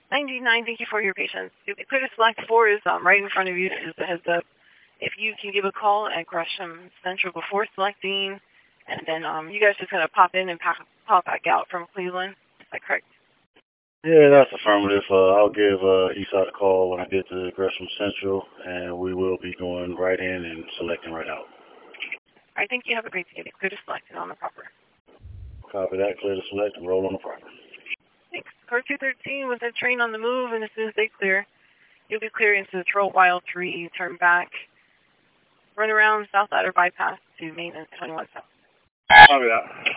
99, thank you for your patience. You'll be clear to select 4 is right in front of you. This is the heads up. If you can give a call at Gresham Central before selecting, and then you guys just gonna pop in and pop back out from Cleveland. Is that correct? Yeah, that's affirmative. I'll give Eastside a call when I get to Gresham Central, and we will be going right in and selecting right out. All right, thank you. Have a great day. Clear to select and on the proper. Copy that. Clear to select and roll on the proper. Thanks. Car 213 with a train on the move, and as soon as they clear, you'll be clearing into the Troll Wild 3, turn back, run around South Ladder Bypass to maintenance 21 South. Copy that.